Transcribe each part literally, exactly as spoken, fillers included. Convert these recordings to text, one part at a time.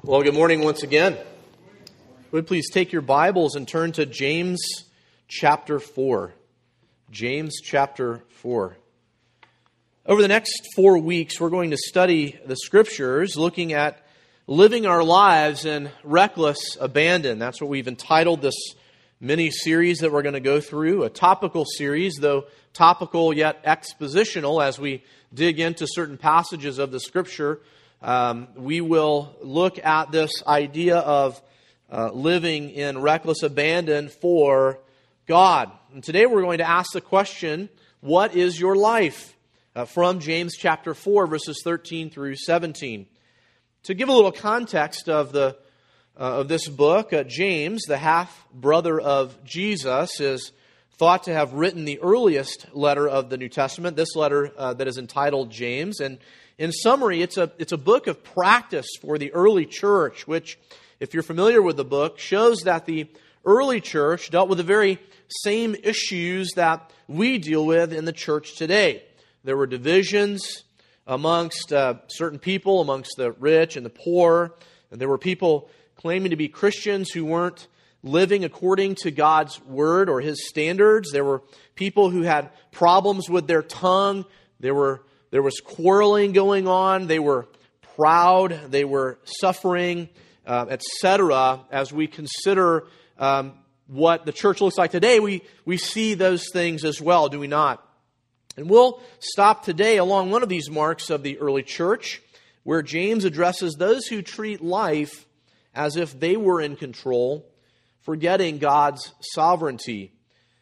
Well, good morning once again. Would please take your Bibles and turn to James chapter four. James chapter four. Over the next four weeks, we're going to study the Scriptures, looking at living our lives in reckless abandon. That's what we've entitled this mini-series that we're going to go through, a topical series, though topical yet expositional as we dig into certain passages of the Scripture. Um, we will look at this idea of uh, living in reckless abandon for God. And today we're going to ask the question, what is your life? Uh, from James chapter four, verses thirteen through seventeen. To give a little context of the uh, of this book, uh, James, the half-brother of Jesus, is thought to have written the earliest letter of the New Testament, this letter uh, that is entitled James. And in summary, it's a it's a book of practice for the early church, which, if you're familiar with the book, shows that the early church dealt with the very same issues that we deal with in the church today. There were divisions amongst uh, certain people, amongst the rich and the poor, and there were people claiming to be Christians who weren't living according to God's word or His standards. There were people who had problems with their tongue. There were There was quarreling going on. They were proud. They were suffering, uh, et cetera. As we consider um, what the church looks like today, we, we see those things as well, do we not? And we'll stop today along one of these marks of the early church, where James addresses those who treat life as if they were in control, forgetting God's sovereignty.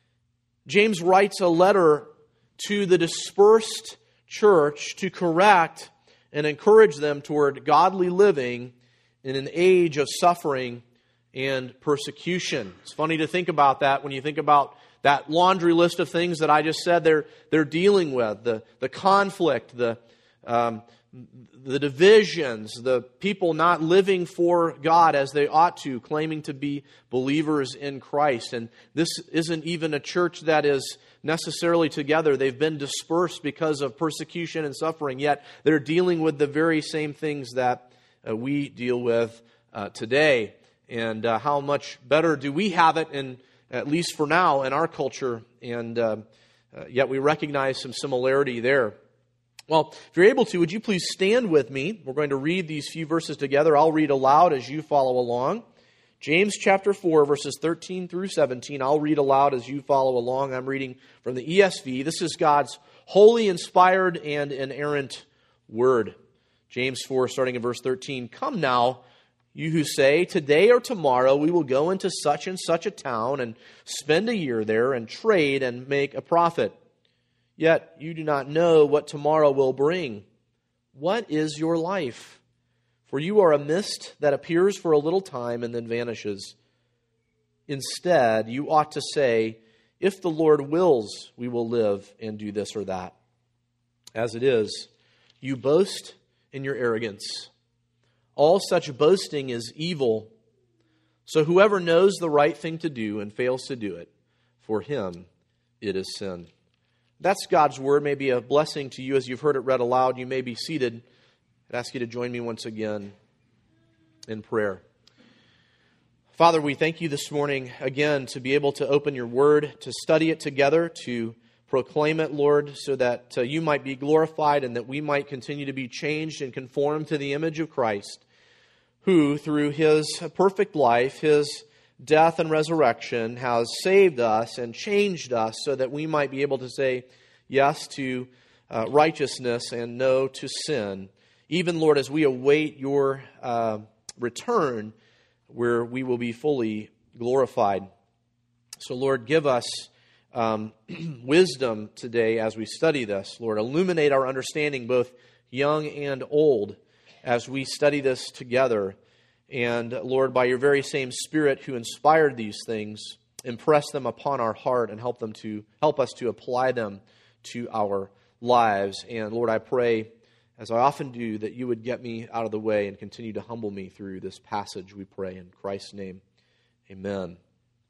James writes a letter to the dispersed church to correct and encourage them toward godly living in an age of suffering and persecution. It's funny to think about that when you think about that laundry list of things that I just said they're they're dealing with, the the conflict, the um, the divisions, the people not living for God as they ought to, claiming to be believers in Christ. And this isn't even a church that is necessarily together. They've been dispersed because of persecution and suffering, yet they're dealing with the very same things that uh, we deal with uh, today. And uh, how much better do we have it, in, at least for now, in our culture, and uh, uh, yet we recognize some similarity there. Well, if you're able to, would you please stand with me? We're going to read these few verses together. I'll read aloud as you follow along. James chapter four, verses thirteen through seventeen. I'll read aloud as you follow along. I'm reading from the E S V. This is God's holy, inspired, and inerrant word. James four, starting in verse thirteen. Come now, you who say, today or tomorrow we will go into such and such a town and spend a year there and trade and make a profit. Yet you do not know what tomorrow will bring. What is your life? For you are a mist that appears for a little time and then vanishes. Instead, you ought to say, if the Lord wills, we will live and do this or that. As it is, you boast in your arrogance. All such boasting is evil. So whoever knows the right thing to do and fails to do it, for him it is sin. That's God's word. May be a blessing to you as you've heard it read aloud. You may be seated. I'd ask you to join me once again in prayer. Father, we thank you this morning again to be able to open your word, to study it together, to proclaim it, Lord, so that uh, you might be glorified and that we might continue to be changed and conformed to the image of Christ, who through his perfect life, his death and resurrection, has saved us and changed us so that we might be able to say yes to uh, righteousness and no to sin. Even, Lord, as we await your uh, return, where we will be fully glorified. So, Lord, give us um, wisdom today as we study this. Lord, illuminate our understanding, both young and old, as we study this together. And, Lord, by your very same Spirit who inspired these things, impress them upon our heart and help them to help us to apply them to our lives. And, Lord, I pray, as I often do, that you would get me out of the way and continue to humble me through this passage, we pray in Christ's name. Amen.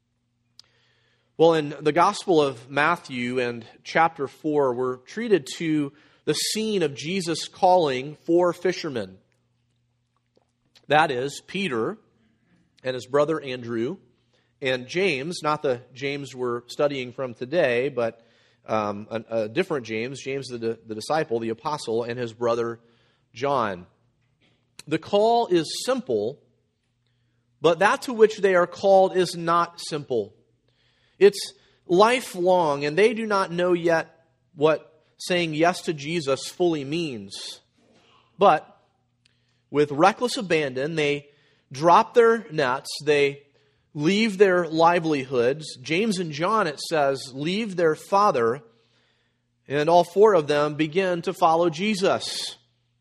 Well, in the Gospel of Matthew and chapter four, we're treated to the scene of Jesus calling four fishermen. That is, Peter and his brother Andrew and James, not the James we're studying from today, but um, a, a different James, James the, the disciple, the apostle, and his brother John. The call is simple, but that to which they are called is not simple. It's lifelong, and they do not know yet what saying yes to Jesus fully means. But with reckless abandon, they drop their nets, they leave their livelihoods. James and John, it says, leave their father, and all four of them begin to follow Jesus.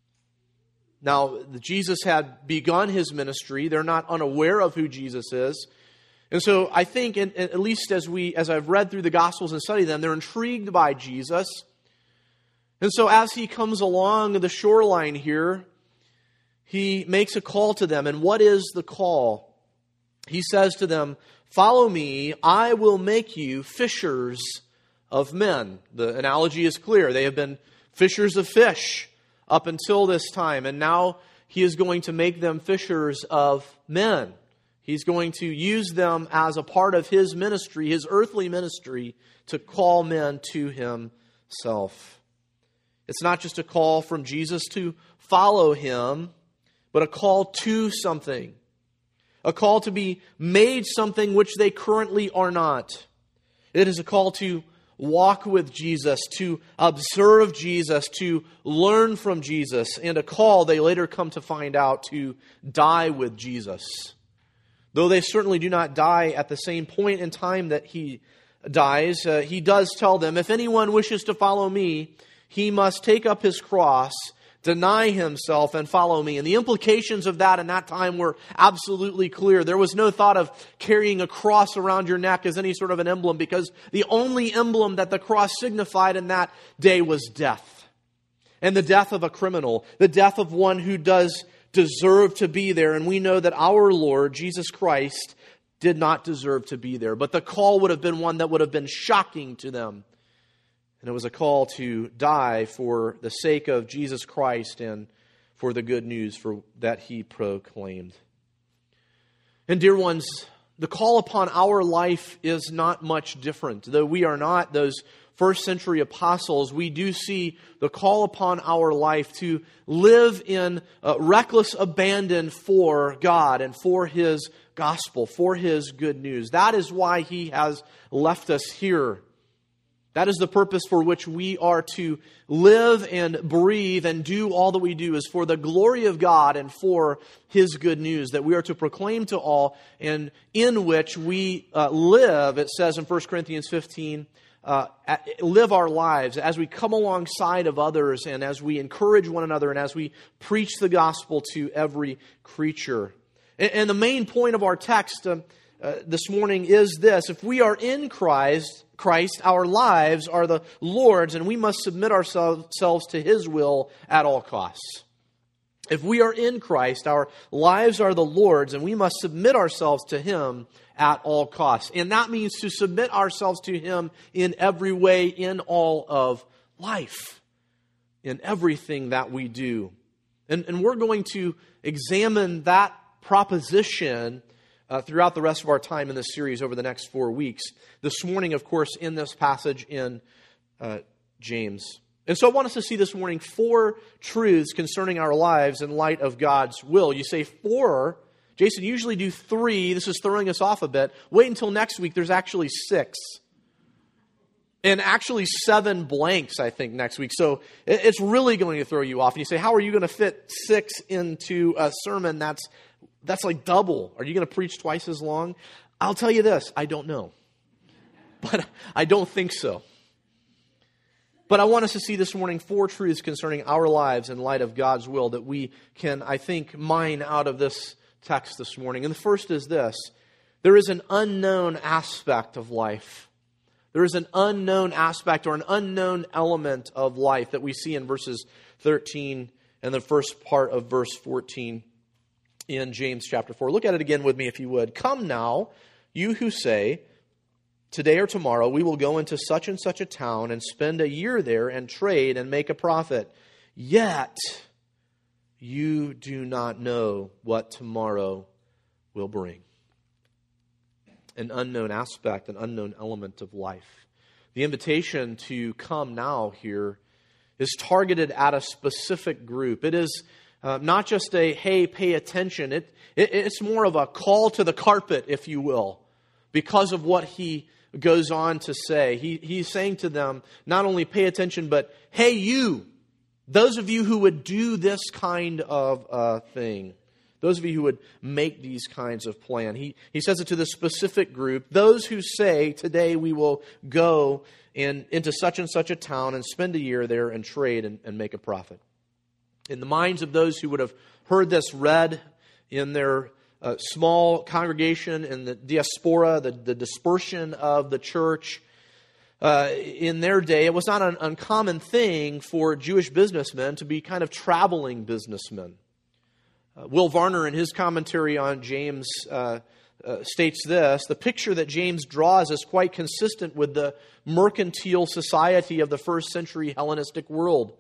Now, Jesus had begun his ministry. They're not unaware of who Jesus is. And so I think, and at least as we, as I've read through the Gospels and studied them, they're intrigued by Jesus. And so as he comes along the shoreline here, he makes a call to them. And what is the call? He says to them, "Follow me, I will make you fishers of men." The analogy is clear. They have been fishers of fish up until this time. And now he is going to make them fishers of men. He's going to use them as a part of his ministry, his earthly ministry, to call men to himself. It's not just a call from Jesus to follow him, but a call to something. A call to be made something which they currently are not. It is a call to walk with Jesus, to observe Jesus, to learn from Jesus, and a call, they later come to find out, to die with Jesus. Though they certainly do not die at the same point in time that he dies, uh, he does tell them, "If anyone wishes to follow me, he must take up his cross, deny himself, and follow me." And the implications of that in that time were absolutely clear. There was no thought of carrying a cross around your neck as any sort of an emblem, because the only emblem that the cross signified in that day was death. And the death of a criminal, the death of one who does deserve to be there. And we know that our Lord, Jesus Christ, did not deserve to be there. But the call would have been one that would have been shocking to them. And it was a call to die for the sake of Jesus Christ and for the good news for that he proclaimed. And dear ones, the call upon our life is not much different. Though we are not those first century apostles, we do see the call upon our life to live in uh, reckless abandon for God and for his gospel, for his good news. That is why he has left us here. That is the purpose for which we are to live and breathe and do all that we do, is for the glory of God and for his good news that we are to proclaim to all, and in which we uh, live, it says in First Corinthians fifteen, uh, live our lives as we come alongside of others and as we encourage one another and as we preach the gospel to every creature. And, and the main point of our text uh, uh, this morning is this: if we are in Christ, Christ, our lives are the Lord's, and we must submit ourselves to his will at all costs. If we are in Christ, our lives are the Lord's, and we must submit ourselves to him at all costs. And that means to submit ourselves to him in every way, in all of life, in everything that we do. And, and we're going to examine that proposition Uh, throughout the rest of our time in this series over the next four weeks. This morning, of course, in this passage in uh, James. And so I want us to see this morning four truths concerning our lives in light of God's will. You say four. Jason, you usually do three. This is throwing us off a bit. Wait until next week. There's actually six. And actually seven blanks, I think, next week. So it's really going to throw you off. And you say, how are you going to fit six into a sermon that's That's like double? Are you going to preach twice as long? I'll tell you this, I don't know. But I don't think so. But I want us to see this morning four truths concerning our lives in light of God's will that we can, I think, mine out of this text this morning. And the first is this: there is an unknown aspect of life. There is an unknown aspect or an unknown element of life that we see in verses thirteen and the first part of verse fourteen. In James chapter four. Look at it again with me if you would. "Come now, you who say, today or tomorrow we will go into such and such a town and spend a year there and trade and make a profit. Yet you do not know what tomorrow will bring. An unknown aspect, an unknown element of life. The invitation to come now here is targeted at a specific group. It is uh, not just a, hey, pay attention. It, it It's more of a call to the carpet, if you will, because of what he goes on to say. He, he's saying to them, not only pay attention, but, hey, you, those of you who would do this kind of uh, thing. Those of you who would make these kinds of plans. He, he says it to this specific group. Those who say, today we will go in, into such and such a town and spend a year there and trade and, and make a profit. In the minds of those who would have heard this read in their uh, small congregation, in the diaspora, the, the dispersion of the church, uh, in their day, it was not an uncommon thing for Jewish businessmen to be kind of traveling businessmen. Uh, Will Varner, in his commentary on James, uh, uh, states this: the picture that James draws is quite consistent with the mercantile society of the first century Hellenistic world,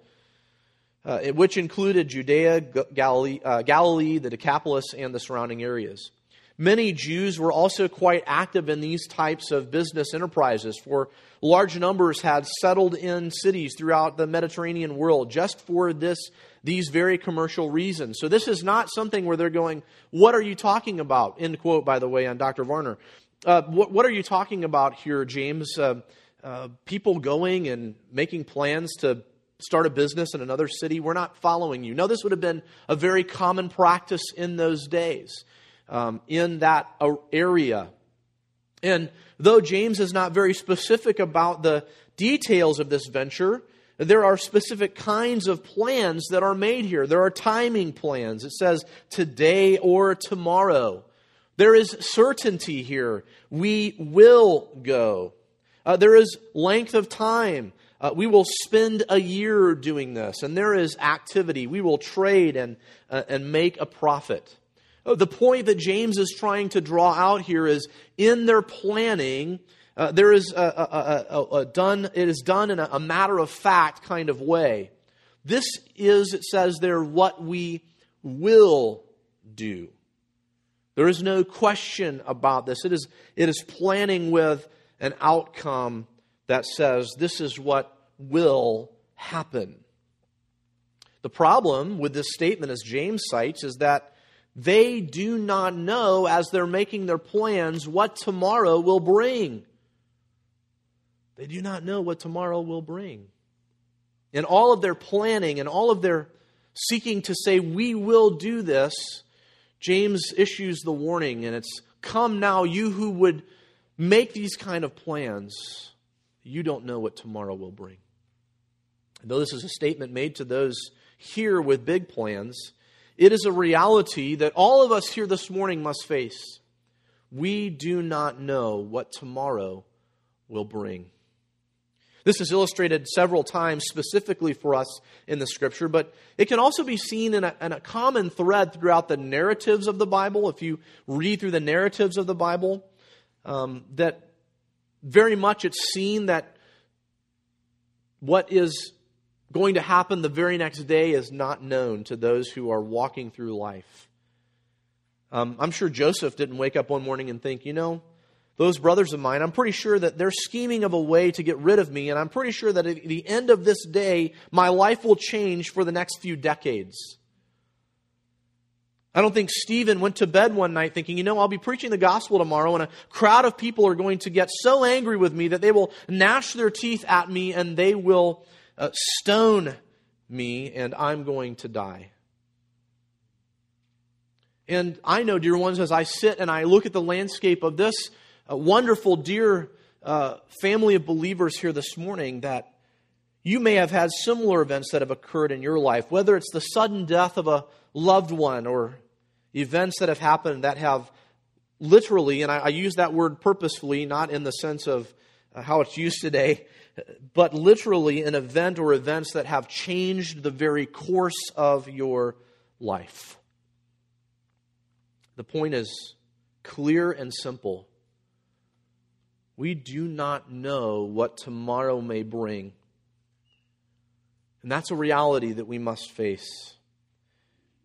uh, which included Judea, Galilee, uh, Galilee, the Decapolis, and the surrounding areas. Many Jews were also quite active in these types of business enterprises, for large numbers had settled in cities throughout the Mediterranean world just for this these very commercial reasons. So this is not something where they're going, what are you talking about? End quote, by the way, on Doctor Varner. Uh, what, what are you talking about here, James? Uh, uh, people going and making plans to start a business in another city? We're not following you. No, this would have been a very common practice in those days, um, in that area. And though James is not very specific about the details of this venture, there are specific kinds of plans that are made here. There are timing plans. It says today or tomorrow. There is certainty here. We will go. Uh, there is length of time. Uh, we will spend a year doing this. And there is activity. We will trade and, uh, and make a profit. Oh, the point that James is trying to draw out here is in their planning, Uh, there is a, a, a, a done. It is done in a, a matter of fact kind of way. This is, it says there, what we will do. There is no question about this. It is, it is planning with an outcome that says this is what will happen. The problem with this statement, as James cites, is that they do not know, as they're making their plans, what tomorrow will bring. They do not know what tomorrow will bring. In all of their planning and all of their seeking to say, we will do this, James issues the warning, and it's, come now, you who would make these kind of plans, you don't know what tomorrow will bring. And though this is a statement made to those here with big plans, it is a reality that all of us here this morning must face. We do not know what tomorrow will bring. This is illustrated several times specifically for us in the Scripture, but it can also be seen in a, in a common thread throughout the narratives of the Bible. If you read through the narratives of the Bible, um, that very much it's seen that what is going to happen the very next day is not known to those who are walking through life. Um, I'm sure Joseph didn't wake up one morning and think, you know, those brothers of mine, I'm pretty sure that they're scheming of a way to get rid of me, and I'm pretty sure that at the end of this day, my life will change for the next few decades. I don't think Stephen went to bed one night thinking, you know, I'll be preaching the gospel tomorrow, and a crowd of people are going to get so angry with me that they will gnash their teeth at me, and they will uh, stone me, and I'm going to die. And I know, dear ones, as I sit and I look at the landscape of this a wonderful, dear uh, family of believers here this morning, that you may have had similar events that have occurred in your life, whether it's the sudden death of a loved one or events that have happened that have literally, and I, I use that word purposefully, not in the sense of uh, how it's used today, but literally an event or events that have changed the very course of your life. The point is clear and simple. We do not know what tomorrow may bring. And that's a reality that we must face.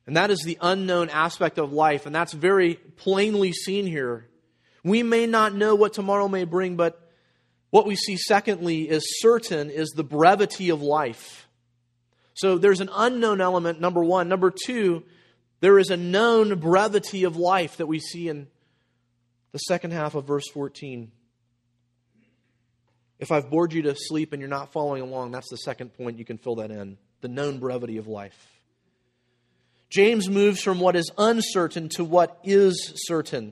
And that is the unknown aspect of life, and that's very plainly seen here. We may not know what tomorrow may bring, but what we see secondly is certain is the brevity of life. So there's an unknown element, number one. Number two, there is a known brevity of life that we see in the second half of verse fourteen. If I've bored you to sleep and you're not following along, that's the second point. You can fill that in. The known brevity of life. James moves from what is uncertain to what is certain.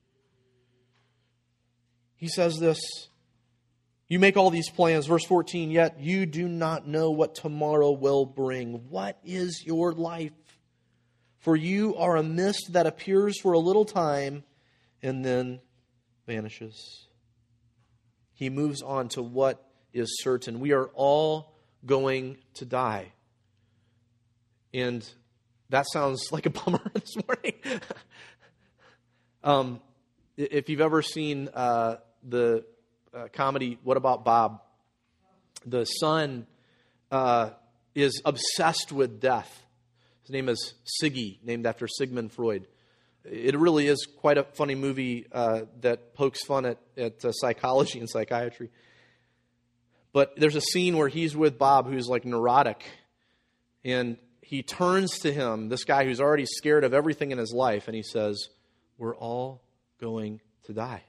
He says this, you make all these plans, verse fourteen, yet you do not know what tomorrow will bring. What is your life? For you are a mist that appears for a little time and then vanishes. He moves on to what is certain. We are all going to die. And that sounds like a bummer this morning. um, if you've ever seen uh, the uh, comedy, What About Bob? The son uh, is obsessed with death. His name is Siggy, named after Sigmund Freud. It really is quite a funny movie uh, that pokes fun at, at uh, psychology and psychiatry. But there's a scene where he's with Bob, who's like neurotic, and he turns to him, this guy who's already scared of everything in his life, and he says, we're all going to die.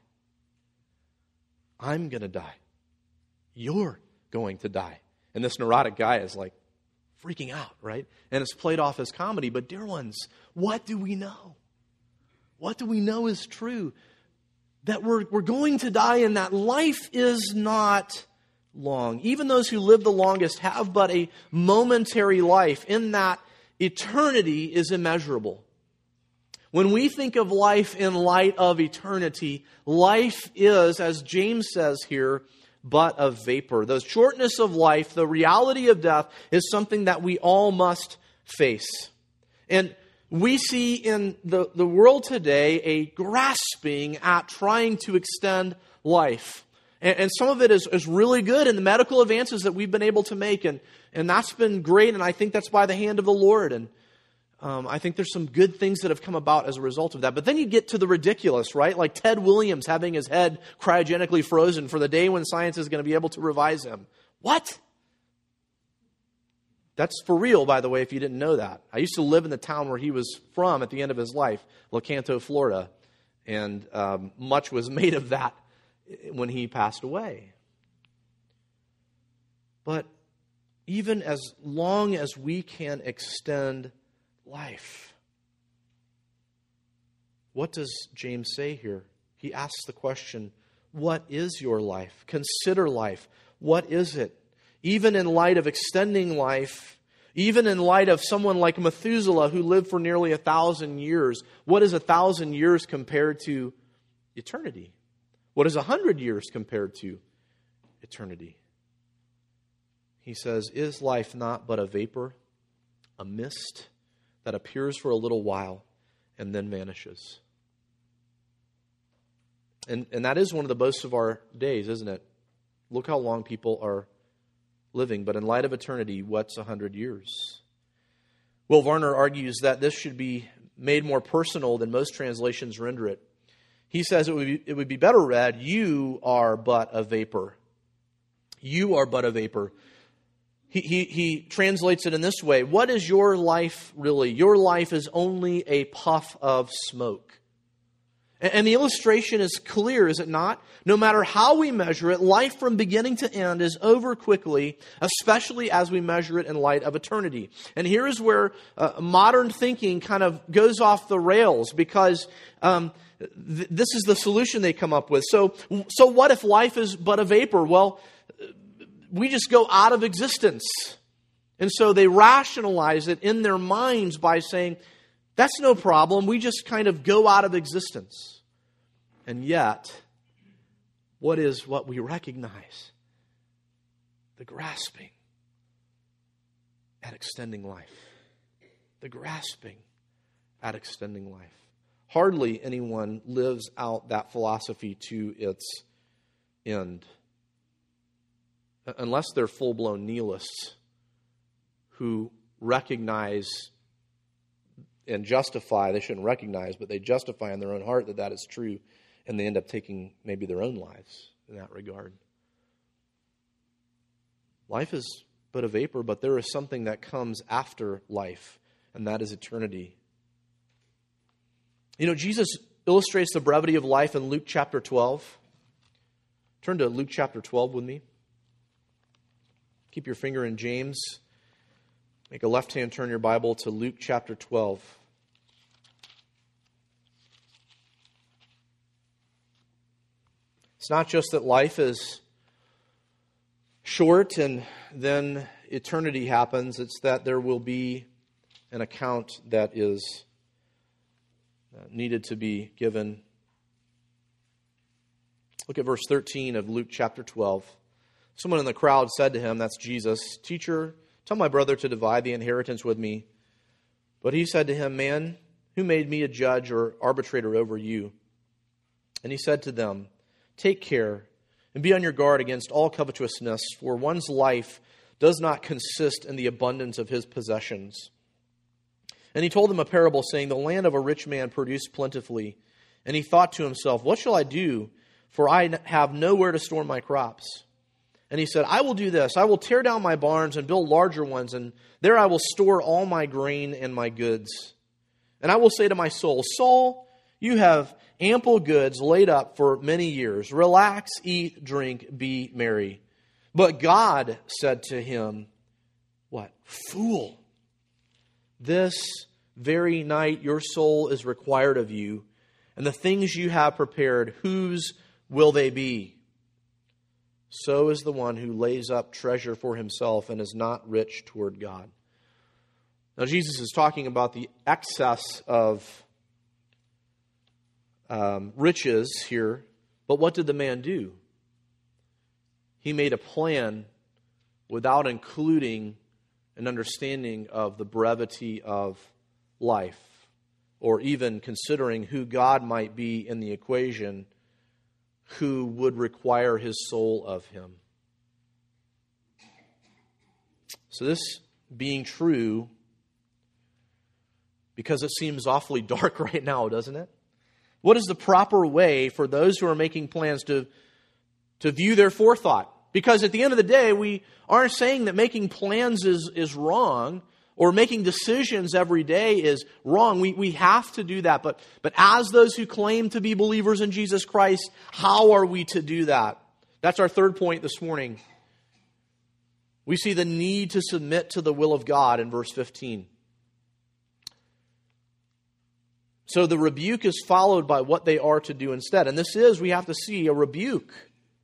I'm going to die. You're going to die. And this neurotic guy is like freaking out, right? And it's played off as comedy. But dear ones, what do we know? What do we know is true? That we're, we're going to die and that life is not long. Even those who live the longest have but a momentary life, in that eternity is immeasurable. When we think of life in light of eternity, life is, as James says here, but a vapor. The shortness of life, the reality of death, is something that we all must face. And we see in the, the world today a grasping at trying to extend life. And, and some of it is, is really good in the medical advances that we've been able to make. And, and that's been great, and I think that's by the hand of the Lord. And Um, I think there's some good things that have come about as a result of that. But then you get to the ridiculous, right? Like Ted Williams having his head cryogenically frozen for the day when science is going to be able to revise him. What? That's for real, by the way, if you didn't know that. I used to live in the town where he was from at the end of his life, Lecanto, Florida. And um, much was made of that when he passed away. But even as long as we can extend life. What does James say here? He asks the question, what is your life? Consider life. What is it? Even in light of extending life, even in light of someone like Methuselah who lived for nearly a thousand years, what is a thousand years compared to eternity? What is a hundred years compared to eternity? He says, is life not but a vapor, a mist that appears for a little while and then vanishes? And, and that is one of the boasts of our days, isn't it? Look how long people are living. But in light of eternity, what's a hundred years? Will Varner argues that this should be made more personal than most translations render it. He says it would be, it would be better read, you are but a vapor. You are but a vapor. He, he, he translates it in this way. What is your life really? Your life is only a puff of smoke. And, and the illustration is clear, is it not? No matter how we measure it, life from beginning to end is over quickly, especially as we measure it in light of eternity. And here is where uh, modern thinking kind of goes off the rails, because um, th- this is the solution they come up with. So, so what if life is but a vapor? Well, we just go out of existence. And so they rationalize it in their minds by saying, that's no problem. We just kind of go out of existence. And yet, what is what we recognize? The grasping at extending life. The grasping at extending life. Hardly anyone lives out that philosophy to its end. Unless they're full-blown nihilists who recognize and justify, they shouldn't recognize, but they justify in their own heart that that is true, and they end up taking maybe their own lives in that regard. Life is but a vapor, but there is something that comes after life, and that is eternity. You know, Jesus illustrates the brevity of life in Luke chapter twelve. Turn to Luke chapter twelve with me. Keep your finger in James. Make a left-hand turn in your Bible to Luke chapter twelve. It's not just that life is short and then eternity happens. It's that there will be an account that is needed to be given. Look at verse thirteen of Luke chapter twelve. Someone in the crowd said to him, that's Jesus, "Teacher, tell my brother to divide the inheritance with me." But he said to him, "Man, who made me a judge or arbitrator over you?" And he said to them, "Take care and be on your guard against all covetousness, for one's life does not consist in the abundance of his possessions." And he told them a parable, saying, "The land of a rich man produced plentifully. And he thought to himself, 'What shall I do? For I have nowhere to store my crops.' And he said, 'I will do this. I will tear down my barns and build larger ones, and there I will store all my grain and my goods. And I will say to my soul, Soul, you have ample goods laid up for many years. Relax, eat, drink, be merry.' But God said to him," what? "Fool, this very night your soul is required of you, and the things you have prepared, whose will they be? So is the one who lays up treasure for himself and is not rich toward God." Now Jesus is talking about the excess of um, riches here, but what did the man do? He made a plan without including an understanding of the brevity of life, or even considering who God might be in the equation, who would require his soul of him. So this being true, because it seems awfully dark right now, doesn't it? What is the proper way for those who are making plans to, to view their forethought? Because at the end of the day, we aren't saying that making plans is, is wrong, or making decisions every day is wrong. We, we have to do that. But, but as those who claim to be believers in Jesus Christ, how are we to do that? That's our third point this morning. We see the need to submit to the will of God in verse fifteen. So the rebuke is followed by what they are to do instead. And this is, we have to see, a rebuke.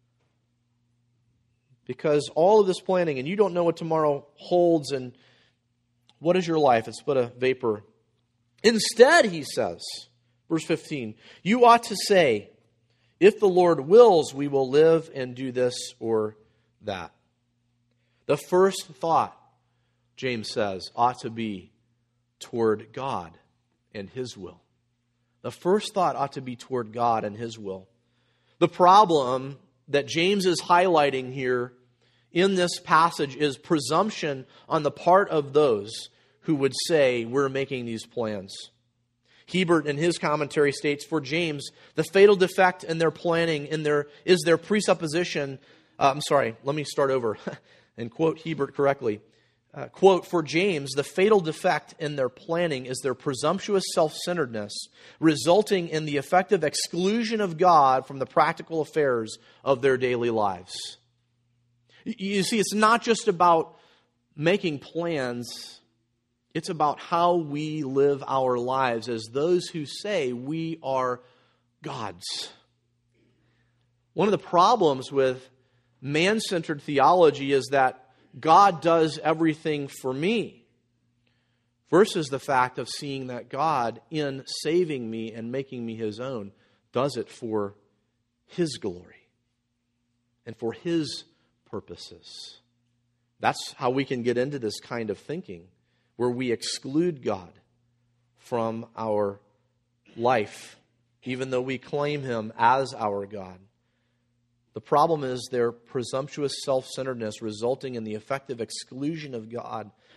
Because all of this planning, and you don't know what tomorrow holds, and what is your life? It's but a vapor. Instead, he says, verse fifteen, "You ought to say, 'If the Lord wills, we will live and do this or that.'" The first thought, James says, ought to be toward God and his will. The first thought ought to be toward God and his will. The problem that James is highlighting here in this passage is presumption on the part of those who would say, we're making these plans. Hebert in his commentary states, for James, the fatal defect in their planning in their, is their presupposition. Uh, I'm sorry, let me start over and quote Hebert correctly. Uh, quote, for James, the fatal defect in their planning is their presumptuous self-centeredness, resulting in the effective exclusion of God from the practical affairs of their daily lives. You see, it's not just about making plans. It's about how we live our lives as those who say we are God's. One of the problems with man-centered theology is that God does everything for me, versus the fact of seeing that God, in saving me and making me his own, does it for his glory and for his purposes. That's how we can get into this kind of thinking, where we exclude God from our life, even though we claim him as our God. The problem is their presumptuous self-centeredness, resulting in the effective exclusion of God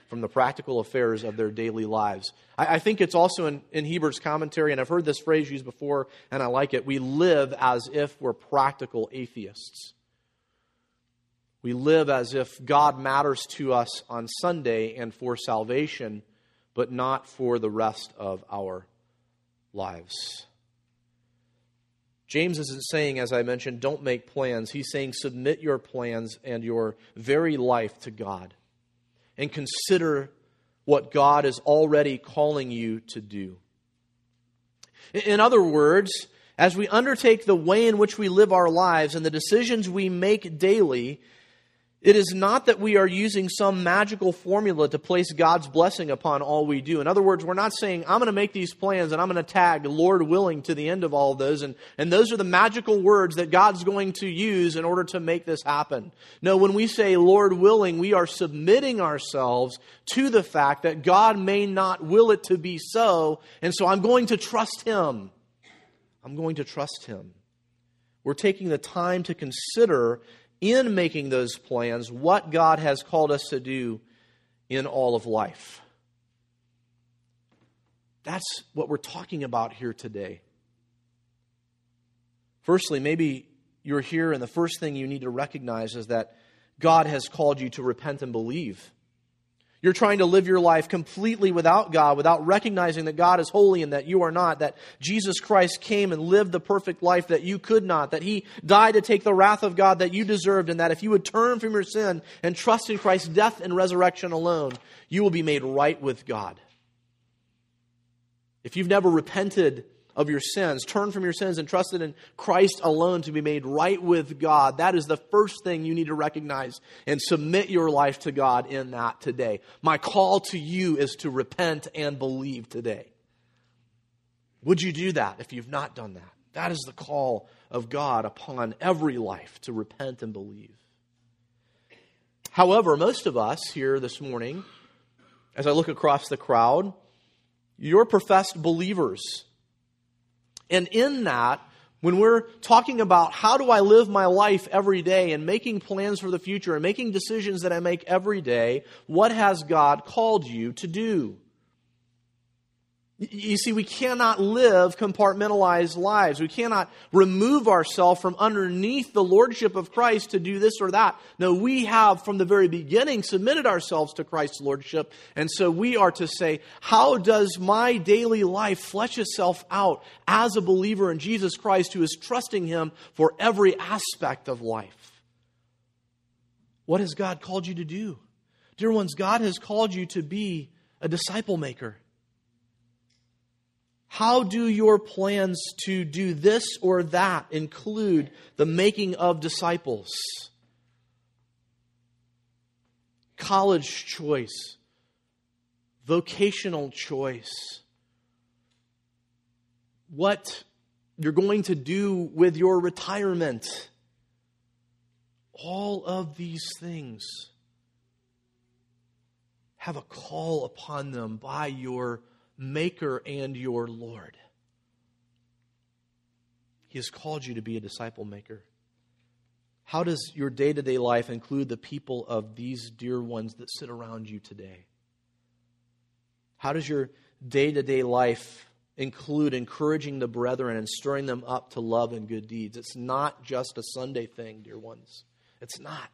from the practical affairs of their daily lives. I, I think it's also in, in Heber's commentary, and I've heard this phrase used before, and I like it. We live as if we're practical atheists. We live as if God matters to us on Sunday and for salvation, but not for the rest of our lives. James isn't saying, as I mentioned, don't make plans. He's saying submit your plans and your very life to God and consider what God is already calling you to do. In other words, as we undertake the way in which we live our lives and the decisions we make daily, it is not that we are using some magical formula to place God's blessing upon all we do. In other words, we're not saying, I'm going to make these plans and I'm going to tag Lord willing to the end of all of those. And, and those are the magical words that God's going to use in order to make this happen. No, when we say Lord willing, we are submitting ourselves to the fact that God may not will it to be so. And so I'm going to trust Him. I'm going to trust Him. We're taking the time to consider in making those plans what God has called us to do in all of life. That's what we're talking about here today. Firstly, maybe you're here and the first thing you need to recognize is that God has called you to repent and believe. You're trying to live your life completely without God, without recognizing that God is holy and that you are not, that Jesus Christ came and lived the perfect life that you could not, that He died to take the wrath of God that you deserved, and that if you would turn from your sin and trust in Christ's death and resurrection alone, you will be made right with God. If you've never repented of your sins, turn from your sins and trusted in Christ alone to be made right with God, that is the first thing you need to recognize and submit your life to God in that today. My call to you is to repent and believe today. Would you do that if you've not done that? That is the call of God upon every life, to repent and believe. However, most of us here this morning, as I look across the crowd, you're professed believers. And in that, when we're talking about how do I live my life every day and making plans for the future and making decisions that I make every day, what has God called you to do? You see, we cannot live compartmentalized lives. We cannot remove ourselves from underneath the lordship of Christ to do this or that. No, we have from the very beginning submitted ourselves to Christ's lordship. And so we are to say, how does my daily life flesh itself out as a believer in Jesus Christ who is trusting Him for every aspect of life? What has God called you to do? Dear ones, God has called you to be a disciple maker. How do your plans to do this or that include the making of disciples? College choice, vocational choice, what you're going to do with your retirement. All of these things have a call upon them by your Maker and your Lord. He has called you to be a disciple maker. How does your day-to-day life include the people of these dear ones that sit around you today? How does your day-to-day life include encouraging the brethren and stirring them up to love and good deeds? It's not just a Sunday thing, dear ones. It's not.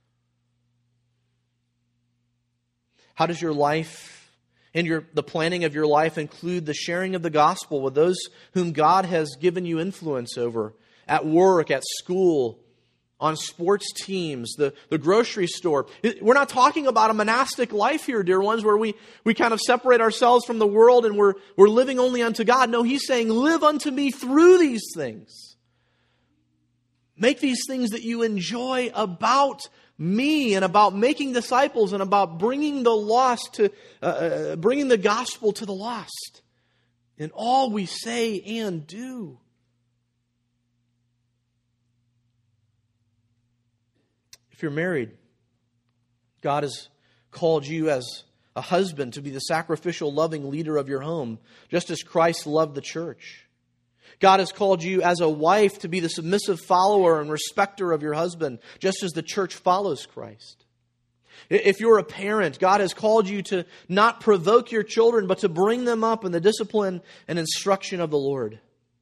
How does your life and your, the planning of your life include the sharing of the gospel with those whom God has given you influence over, at work, at school, on sports teams, the, the grocery store? We're not talking about a monastic life here, dear ones, where we, we kind of separate ourselves from the world and we're, we're living only unto God. No, He's saying, live unto me through these things. Make these things that you enjoy about me and about making disciples and about bringing the lost to, uh, uh, bringing the gospel to the lost in all we say and do. If you're married, God has called you as a husband to be the sacrificial, loving leader of your home, just as Christ loved the church. God has called you as a wife to be the submissive follower and respecter of your husband, just as the church follows Christ. If you're a parent, God has called you to not provoke your children, but to bring them up in the discipline and instruction of the Lord.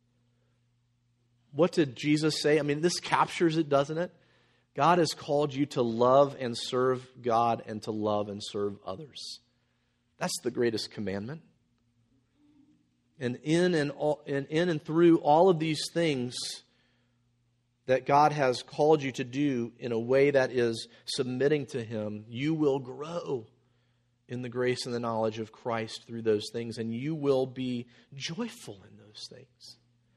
What did Jesus say? I mean, this captures it, doesn't it? God has called you to love and serve God and to love and serve others. That's the greatest commandment. And in and, all, and in and through all of these things that God has called you to do in a way that is submitting to Him, you will grow in the grace and the knowledge of Christ through those things, and you will be joyful in those things.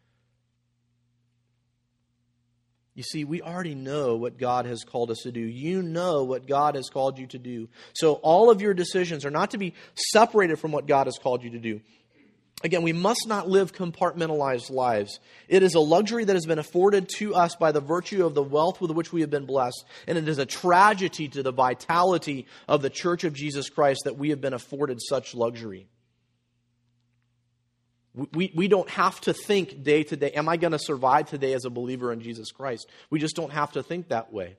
You see, we already know what God has called us to do. You know what God has called you to do. So all of your decisions are not to be separated from what God has called you to do. Again, we must not live compartmentalized lives. It is a luxury that has been afforded to us by the virtue of the wealth with which we have been blessed. And it is a tragedy to the vitality of the Church of Jesus Christ that we have been afforded such luxury. We, we don't have to think day to day, am I going to survive today as a believer in Jesus Christ? We just don't have to think that way.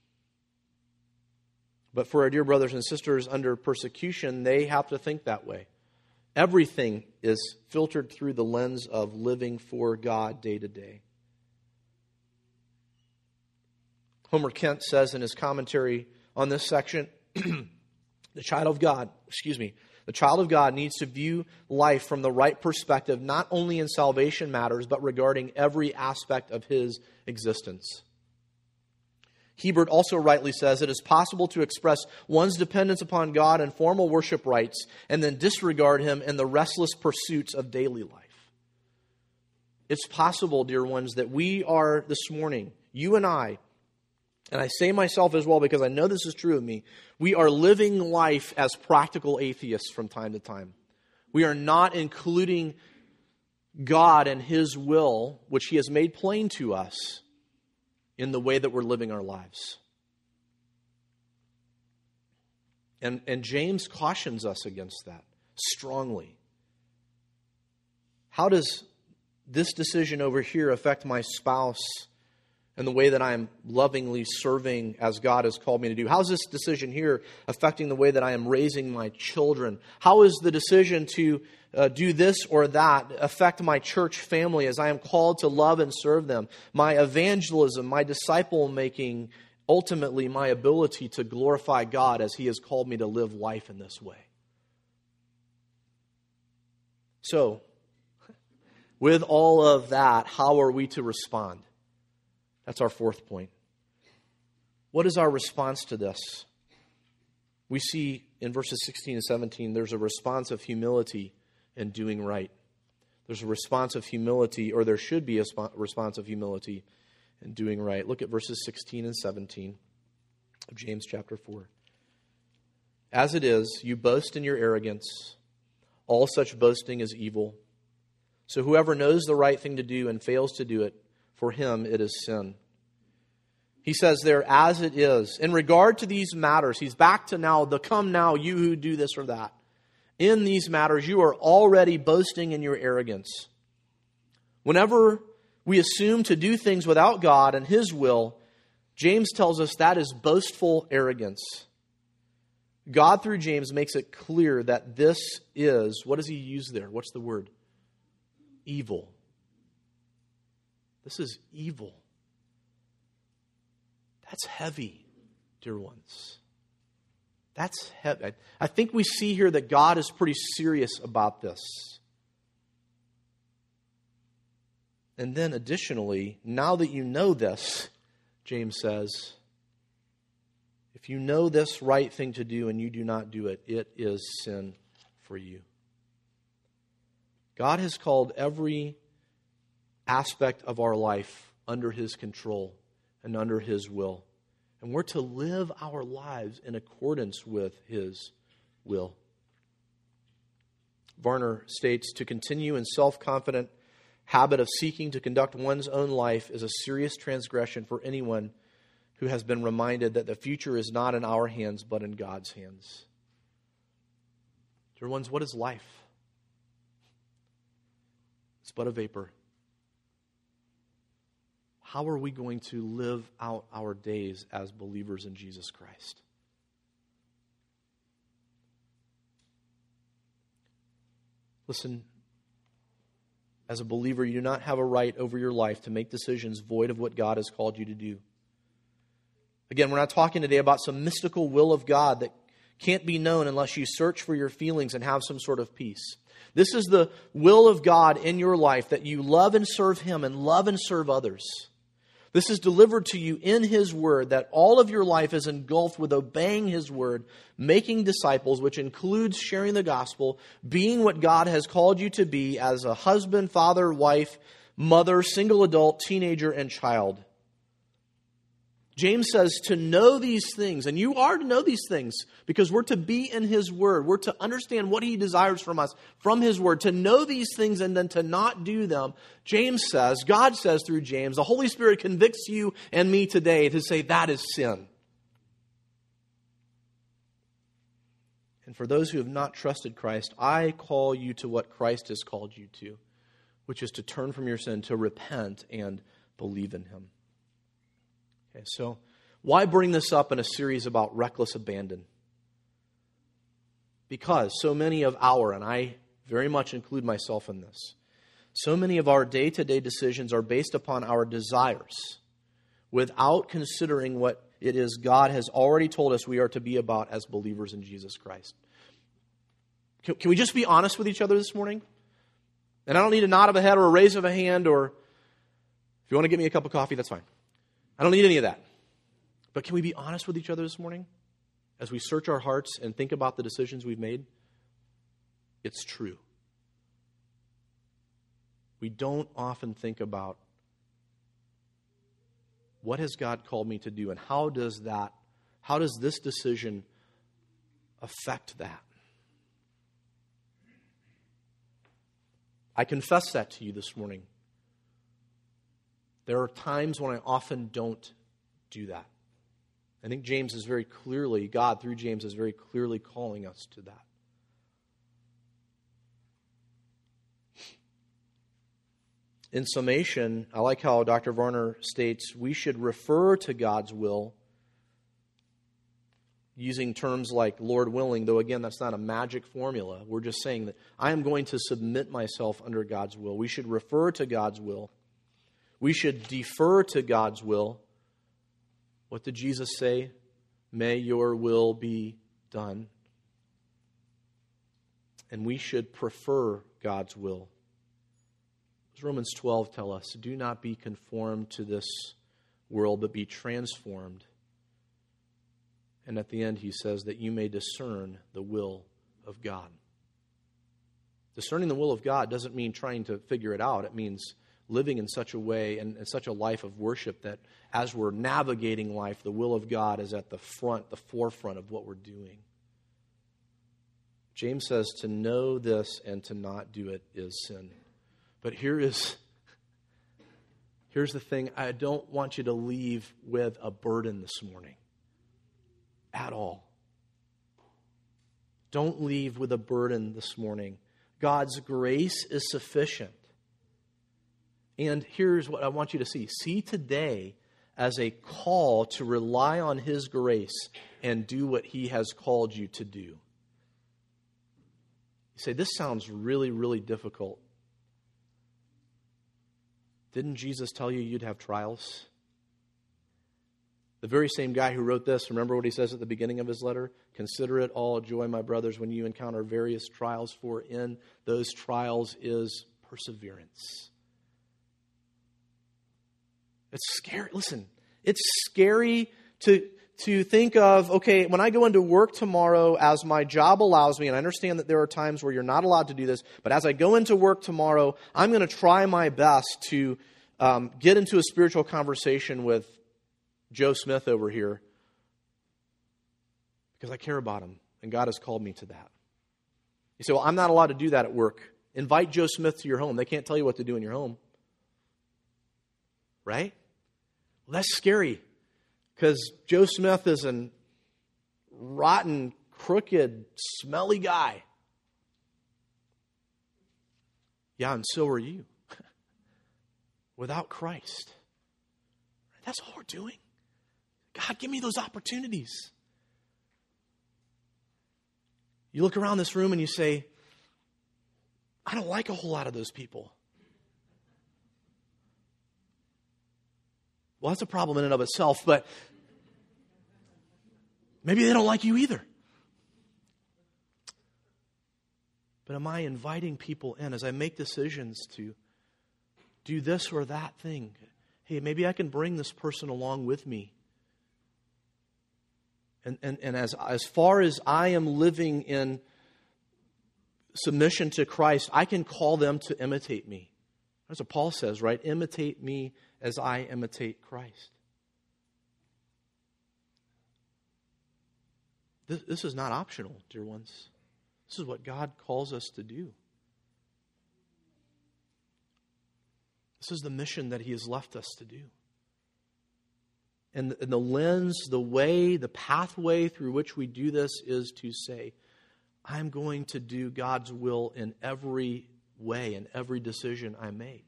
But for our dear brothers and sisters under persecution, they have to think that way. Everything is filtered through the lens of living for God day to day. Homer Kent says in his commentary on this section, the child of God, excuse me, the child of God needs to view life from the right perspective, not only in salvation matters, but regarding every aspect of his existence. Hebert also rightly says it is possible to express one's dependence upon God in formal worship rites and then disregard Him in the restless pursuits of daily life. It's possible, dear ones, that we are this morning, you and I, and I say myself as well because I know this is true of me, we are living life as practical atheists from time to time. We are not including God and His will, which He has made plain to us, in the way that we're living our lives. And, and James cautions us against that strongly. How does this decision over here affect my spouse and the way that I'm lovingly serving as God has called me to do? How is this decision here affecting the way that I am raising my children? How is the decision to uh, do this or that affect my church family as I am called to love and serve them? My evangelism, my disciple making, ultimately my ability to glorify God as He has called me to live life in this way. So, with all of that, how are we to respond? That's our fourth point. What is our response to this? We see in verses sixteen and seventeen, there's a response of humility and doing right. There's a response of humility, or there should be a response of humility and doing right. Look at verses sixteen and seventeen of James chapter four. As it is, you boast in your arrogance. All such boasting is evil. So whoever knows the right thing to do and fails to do it, for him it is sin. He says there, as it is. In regard to these matters, he's back to now, the come now, you who do this or that. In these matters, you are already boasting in your arrogance. Whenever we assume to do things without God and His will, James tells us that is boastful arrogance. God, through James, makes it clear that this is, what does he use there? What's the word? Evil. This is evil. That's heavy, dear ones. That's heavy. I think we see here that God is pretty serious about this. And then additionally, now that you know this, James says, if you know this right thing to do and you do not do it, it is sin for you. God has called every aspect of our life under His control and under His will. And we're to live our lives in accordance with His will. Varner states, to continue in self-confident habit of seeking to conduct one's own life is a serious transgression for anyone who has been reminded that the future is not in our hands but in God's hands. Dear ones, what is life? It's but a vapor. How are we going to live out our days as believers in Jesus Christ? Listen, as a believer, you do not have a right over your life to make decisions void of what God has called you to do. Again, we're not talking today about some mystical will of God that can't be known unless you search for your feelings and have some sort of peace. This is the will of God in your life, that you love and serve Him and love and serve others. This is delivered to you in His Word, that all of your life is engulfed with obeying His Word, making disciples, which includes sharing the gospel, being what God has called you to be as a husband, father, wife, mother, single adult, teenager, and child. James says to know these things, and you are to know these things because we're to be in His Word. We're to understand what He desires from us from His Word, to know these things and then to not do them. James says, God says through James, the Holy Spirit convicts you and me today to say that is sin. And for those who have not trusted Christ, I call you to what Christ has called you to, which is to turn from your sin, to repent and believe in Him. Okay, so why bring this up in a series about reckless abandon? Because so many of our, and I very much include myself in this, so many of our day-to-day decisions are based upon our desires without considering what it is God has already told us we are to be about as believers in Jesus Christ. Can, can we just be honest with each other this morning? And I don't need a nod of a head or a raise of a hand, or if you want to get me a cup of coffee, that's fine. I don't need any of that. But can we be honest with each other this morning as we search our hearts and think about the decisions we've made? It's true. We don't often think about what has God called me to do and how does that, how does this decision affect that? I confess that to you this morning. There are times when I often don't do that. I think James is very clearly, God through James is very clearly calling us to that. In summation, I like how Doctor Varner states we should refer to God's will using terms like Lord willing, though again, that's not a magic formula. We're just saying that I am going to submit myself under God's will. We should refer to God's will. We should defer to God's will. What did Jesus say? May your will be done. And we should prefer God's will. As Romans twelve tell us, do not be conformed to this world, but be transformed. And at the end he says that you may discern the will of God. Discerning the will of God doesn't mean trying to figure it out. It means living in such a way and in such a life of worship that as we're navigating life, the will of God is at the front, the forefront of what we're doing. James says to know this and to not do it is sin. But here is, here's the thing. I don't want you to leave with a burden this morning at all. Don't leave with a burden this morning. God's grace is sufficient. And here's what I want you to see. See today as a call to rely on His grace and do what He has called you to do. You say, this sounds really, really difficult. Didn't Jesus tell you you'd have trials? The very same guy who wrote this, remember what he says at the beginning of his letter? Consider it all joy, my brothers, when you encounter various trials, for in those trials is perseverance. It's scary. Listen, it's scary to, to think of, okay, when I go into work tomorrow as my job allows me, and I understand that there are times where you're not allowed to do this, but as I go into work tomorrow, I'm going to try my best to um, get into a spiritual conversation with Joe Smith over here because I care about him, and God has called me to that. You say, well, I'm not allowed to do that at work. Invite Joe Smith to your home. They can't tell you what to do in your home. Right? Well, that's scary because Joe Smith is a rotten, crooked, smelly guy. Yeah, and so are you. Without Christ. That's all we're doing. God, give me those opportunities. You look around this room and you say, I don't like a whole lot of those people. Well, that's a problem in and of itself, but maybe they don't like you either. But am I inviting people in as I make decisions to do this or that thing? Hey, maybe I can bring this person along with me. And, and, and as, as far as I am living in submission to Christ, I can call them to imitate me. That's what Paul says, right? Imitate me as I imitate Christ. This, this is not optional, dear ones. This is what God calls us to do. This is the mission that He has left us to do. And the lens, the way, the pathway through which we do this is to say, I'm going to do God's will in every way, in every decision I make.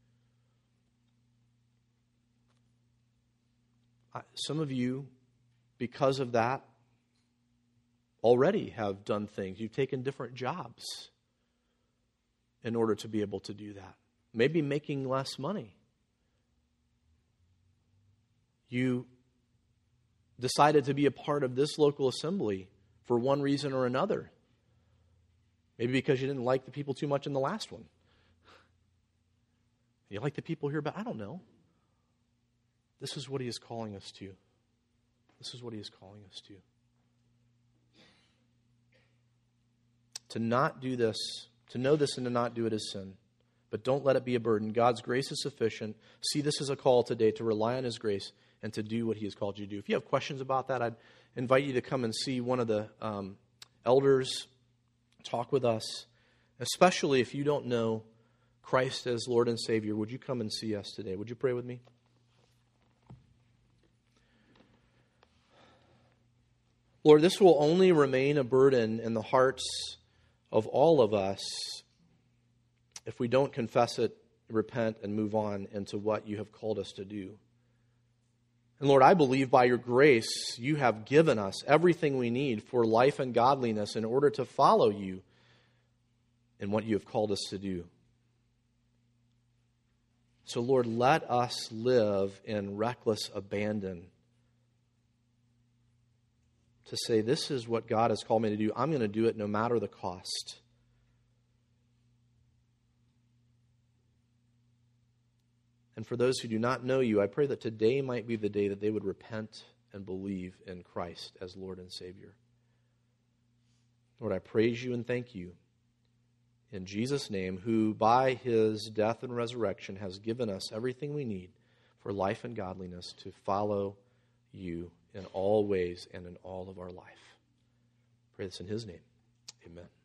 Some of you, because of that, already have done things. You've taken different jobs in order to be able to do that. Maybe making less money. You decided to be a part of this local assembly for one reason or another. Maybe because you didn't like the people too much in the last one. You like the people here, but I don't know. This is what He is calling us to. This is what He is calling us to. To not do this, to know this and to not do it is sin. But don't let it be a burden. God's grace is sufficient. See this as a call today to rely on His grace and to do what He has called you to do. If you have questions about that, I'd invite you to come and see one of the um, elders, talk with us. Especially if you don't know Christ as Lord and Savior, would you come and see us today? Would you pray with me? Lord, this will only remain a burden in the hearts of all of us if we don't confess it, repent, and move on into what you have called us to do. And Lord, I believe by your grace, you have given us everything we need for life and godliness in order to follow you in what you have called us to do. So Lord, let us live in reckless abandon to say, this is what God has called me to do. I'm going to do it no matter the cost. And for those who do not know you, I pray that today might be the day that they would repent and believe in Christ as Lord and Savior. Lord, I praise you and thank you in Jesus' name, who by His death and resurrection has given us everything we need for life and godliness to follow you in all ways and in all of our life. Pray this in His name. Amen.